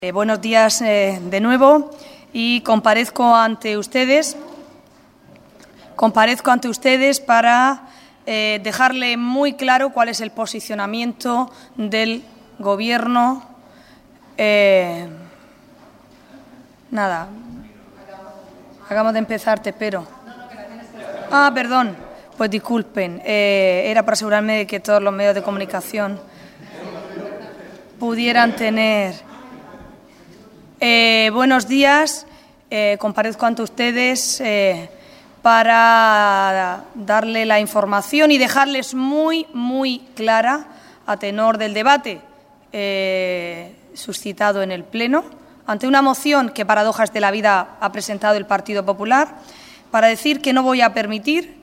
Buenos días de nuevo y comparezco ante ustedes para dejarle muy claro cuál es el posicionamiento del Gobierno. Acabamos de empezar, te espero. Perdón, pues disculpen, era para asegurarme de que todos los medios de comunicación pudieran tener. Buenos días, comparezco ante ustedes para darle la información y dejarles muy clara, a tenor del debate suscitado en el Pleno, ante una moción que, paradojas de la vida, ha presentado el Partido Popular, para decir que no voy a permitir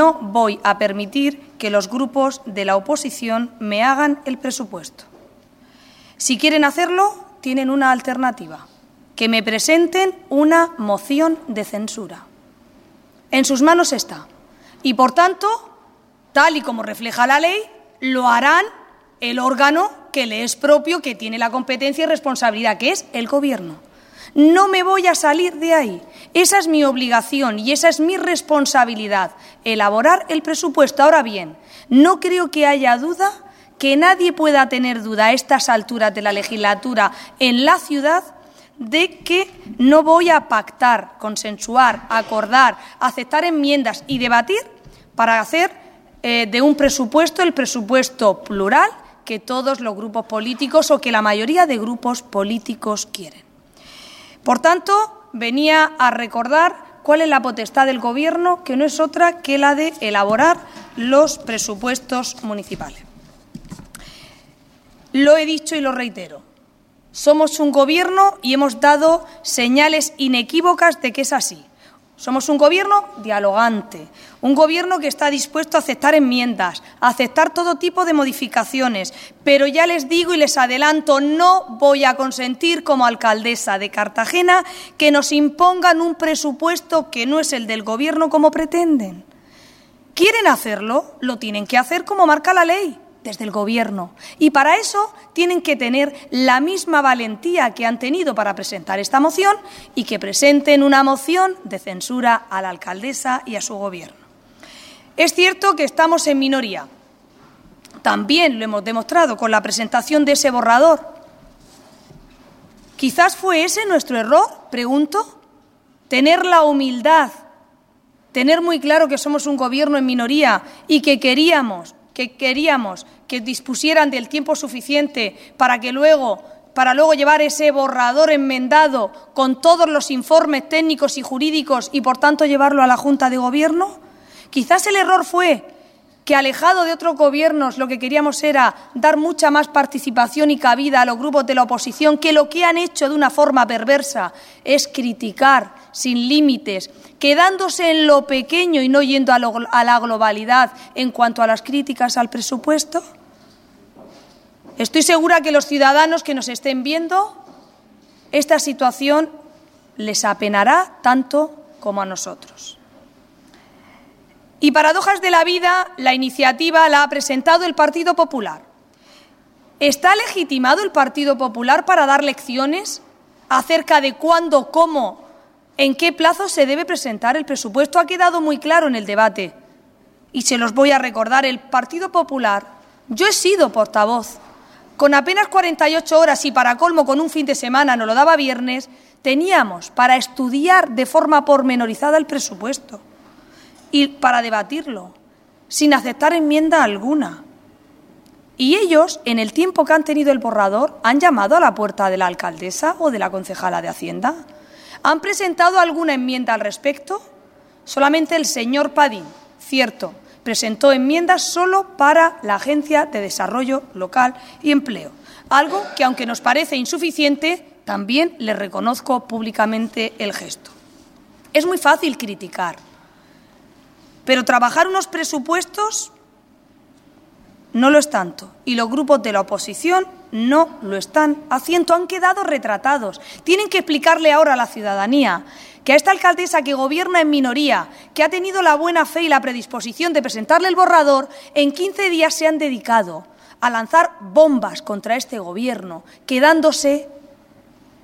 que los grupos de la oposición me hagan el presupuesto. Si quieren hacerlo, tienen una alternativa: que me presenten una moción de censura. En sus manos está. Y, por tanto, tal y como refleja la ley, lo harán el órgano que le es propio, que tiene la competencia y responsabilidad, que es el Gobierno. No me voy a salir de ahí. Esa es mi obligación y esa es mi responsabilidad, elaborar el presupuesto. Ahora bien, no creo que haya duda, que nadie pueda tener duda a estas alturas de la legislatura en la ciudad, de que no voy a pactar, consensuar, acordar, aceptar enmiendas y debatir para hacer de un presupuesto el presupuesto plural que todos los grupos políticos o que la mayoría de grupos políticos quieren. Por tanto, venía a recordar cuál es la potestad del Gobierno, que no es otra que la de elaborar los presupuestos municipales. Lo he dicho y lo reitero. Somos un Gobierno y hemos dado señales inequívocas de que es así. Somos un Gobierno dialogante, un Gobierno que está dispuesto a aceptar enmiendas, a aceptar todo tipo de modificaciones, pero ya les digo y les adelanto, no voy a consentir como alcaldesa de Cartagena que nos impongan un presupuesto que no es el del Gobierno como pretenden. ¿Quieren hacerlo? Lo tienen que hacer como marca la ley, desde el Gobierno. Y para eso tienen que tener la misma valentía que han tenido para presentar esta moción y que presenten una moción de censura a la alcaldesa y a su Gobierno. Es cierto que estamos en minoría. También lo hemos demostrado con la presentación de ese borrador. ¿Quizás fue ese nuestro error? Pregunto. Tener la humildad, tener muy claro que somos un Gobierno en minoría y que queríamos que dispusieran del tiempo suficiente para luego llevar ese borrador enmendado con todos los informes técnicos y jurídicos y, por tanto, llevarlo a la Junta de Gobierno. Quizás el error fue que, alejado de otros gobiernos, lo que queríamos era dar mucha más participación y cabida a los grupos de la oposición, que lo que han hecho de una forma perversa es criticar sin límites, quedándose en lo pequeño y no yendo a la globalidad en cuanto a las críticas al presupuesto. Estoy segura que los ciudadanos que nos estén viendo, esta situación les apenará tanto como a nosotros. Y, paradojas de la vida, la iniciativa la ha presentado el Partido Popular. ¿Está legitimado el Partido Popular para dar lecciones acerca de cuándo, cómo, en qué plazo se debe presentar el presupuesto? Ha quedado muy claro en el debate y se los voy a recordar. El Partido Popular, yo he sido portavoz, con apenas 48 horas y, para colmo, con un fin de semana, nos lo daba viernes, teníamos para estudiar de forma pormenorizada el presupuesto y para debatirlo, sin aceptar enmienda alguna. Y ellos, en el tiempo que han tenido el borrador, han llamado a la puerta de la alcaldesa o de la concejala de Hacienda. ¿Han presentado alguna enmienda al respecto? Solamente el señor Padín, cierto, presentó enmiendas solo para la Agencia de Desarrollo Local y Empleo. Algo que, aunque nos parece insuficiente, también le reconozco públicamente el gesto. Es muy fácil criticar, pero trabajar unos presupuestos no lo es tanto. Y los grupos de la oposición no lo están haciendo, han quedado retratados. Tienen que explicarle ahora a la ciudadanía que a esta alcaldesa, que gobierna en minoría, que ha tenido la buena fe y la predisposición de presentarle el borrador, en 15 días se han dedicado a lanzar bombas contra este Gobierno, quedándose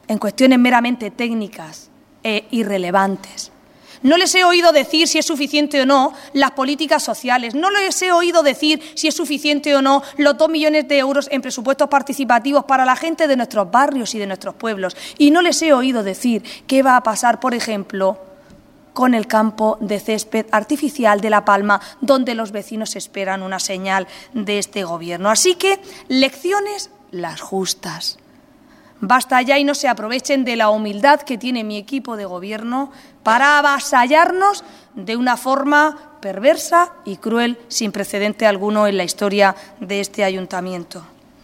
en cuestiones meramente técnicas e irrelevantes. No les he oído decir si es suficiente o no las políticas sociales. No les he oído decir si es suficiente o no los 2 millones de euros en presupuestos participativos para la gente de nuestros barrios y de nuestros pueblos. Y no les he oído decir qué va a pasar, por ejemplo, con el campo de césped artificial de La Palma, donde los vecinos esperan una señal de este Gobierno. Así que lecciones las justas. Basta ya y no se aprovechen de la humildad que tiene mi equipo de Gobierno para avasallarnos de una forma perversa y cruel, sin precedente alguno en la historia de este ayuntamiento.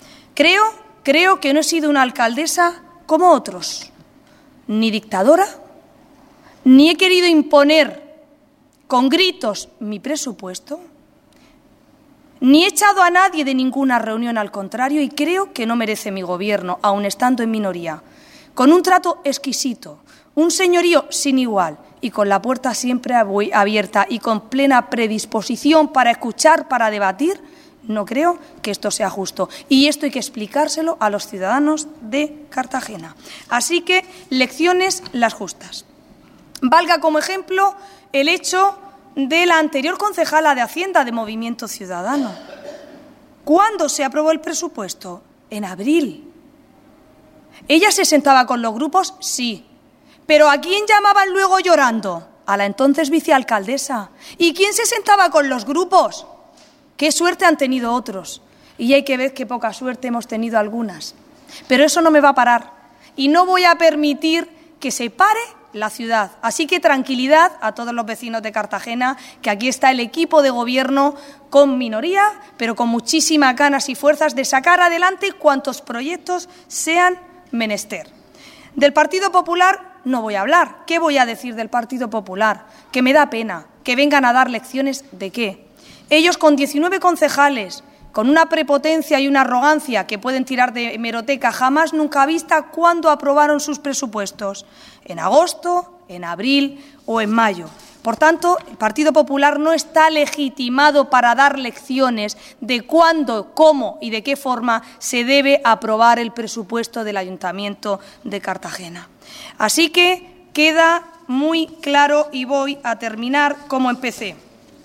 Creo que no he sido una alcaldesa como otros, ni dictadora, ni he querido imponer con gritos mi presupuesto, ni he echado a nadie de ninguna reunión, al contrario, y creo que no merece mi Gobierno, aun estando en minoría, con un trato exquisito, un señorío sin igual y con la puerta siempre abierta y con plena predisposición para escuchar, para debatir. No creo que esto sea justo y esto hay que explicárselo a los ciudadanos de Cartagena. Así que lecciones las justas. Valga como ejemplo el hecho de la anterior concejala de Hacienda de Movimiento Ciudadano. ¿Cuándo se aprobó el presupuesto? En abril. ¿Ella se sentaba con los grupos? Sí. ¿Pero a quién llamaban luego llorando? A la entonces vicealcaldesa. ¿Y quién se sentaba con los grupos? ¡Qué suerte han tenido otros! Y hay que ver qué poca suerte hemos tenido algunas. Pero eso no me va a parar. Y no voy a permitir que se pare la ciudad. Así que tranquilidad a todos los vecinos de Cartagena, que aquí está el equipo de Gobierno con minoría, pero con muchísimas ganas y fuerzas de sacar adelante cuantos proyectos sean menester. Del Partido Popular no voy a hablar. ¿Qué voy a decir del Partido Popular? Que me da pena que vengan a dar lecciones de qué. Ellos con 19 concejales, con una prepotencia y una arrogancia que pueden tirar de hemeroteca jamás nunca vista, ¿cuándo aprobaron sus presupuestos? ¿En agosto, en abril o en mayo? Por tanto, el Partido Popular no está legitimado para dar lecciones de cuándo, cómo y de qué forma se debe aprobar el presupuesto del Ayuntamiento de Cartagena. Así que queda muy claro y voy a terminar como empecé.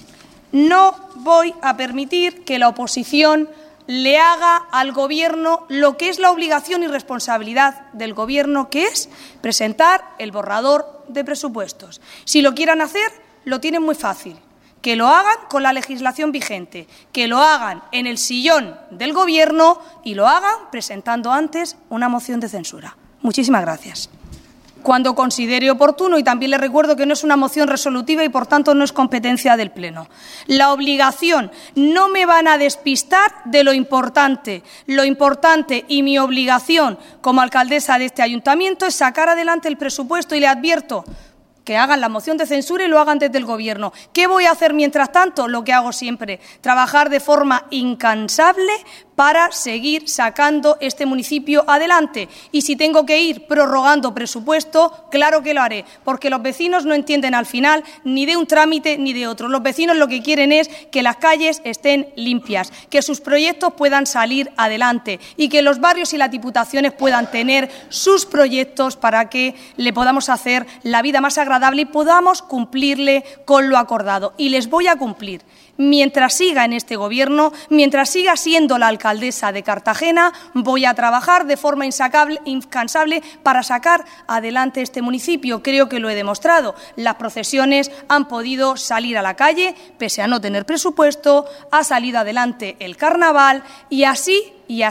No voy a permitir que la oposición le haga al Gobierno lo que es la obligación y responsabilidad del Gobierno, que es presentar el borrador de presupuestos. Si lo quieran hacer, lo tienen muy fácil. Que lo hagan con la legislación vigente, que lo hagan en el sillón del Gobierno y lo hagan presentando antes una moción de censura. Muchísimas gracias. Cuando considere oportuno, y también les recuerdo que no es una moción resolutiva y, por tanto, no es competencia del Pleno. La obligación, no me van a despistar de lo importante. Lo importante y mi obligación como alcaldesa de este ayuntamiento es sacar adelante el presupuesto y le advierto que hagan la moción de censura y lo hagan desde el Gobierno. ¿Qué voy a hacer mientras tanto? Lo que hago siempre, trabajar de forma incansable para seguir sacando este municipio adelante. Y si tengo que ir prorrogando presupuesto, claro que lo haré, porque los vecinos no entienden al final ni de un trámite ni de otro. Los vecinos lo que quieren es que las calles estén limpias, que sus proyectos puedan salir adelante y que los barrios y las diputaciones puedan tener sus proyectos para que le podamos hacer la vida más agradable y podamos cumplirle con lo acordado. Y les voy a cumplir. Mientras siga en este Gobierno, mientras siga siendo la alcaldesa de Cartagena, voy a trabajar de forma incansable para sacar adelante este municipio. Creo que lo he demostrado. Las procesiones han podido salir a la calle, pese a no tener presupuesto, ha salido adelante el carnaval y así,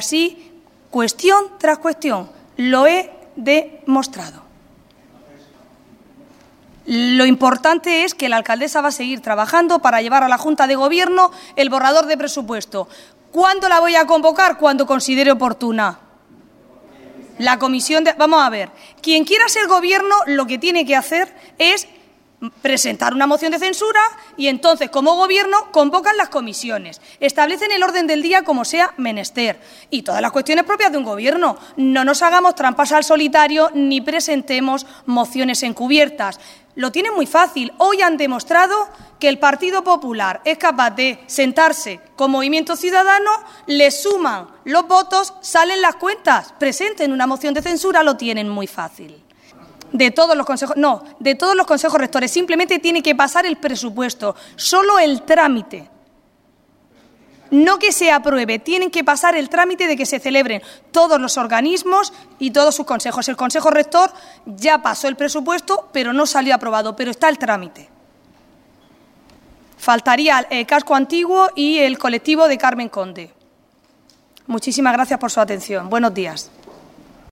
cuestión tras cuestión, lo he demostrado. Lo importante es que la alcaldesa va a seguir trabajando para llevar a la Junta de Gobierno el borrador de presupuesto. ¿Cuándo la voy a convocar? Cuando considere oportuna. La comisión de... Vamos a ver. Quien quiera ser Gobierno lo que tiene que hacer es presentar una moción de censura y entonces, como Gobierno, convocan las comisiones, establecen el orden del día como sea menester y todas las cuestiones propias de un Gobierno. No nos hagamos trampas al solitario ni presentemos mociones encubiertas. Lo tienen muy fácil. Hoy han demostrado que el Partido Popular es capaz de sentarse con Movimiento Ciudadano, le suman los votos, salen las cuentas, presenten una moción de censura, lo tienen muy fácil. De todos los consejos rectores, simplemente tiene que pasar el presupuesto, solo el trámite. No que se apruebe, tienen que pasar el trámite de que se celebren todos los organismos y todos sus consejos. El Consejo Rector ya pasó el presupuesto, pero no salió aprobado, pero está el trámite. Faltaría el casco antiguo y el colectivo de Carmen Conde. Muchísimas gracias por su atención. Buenos días.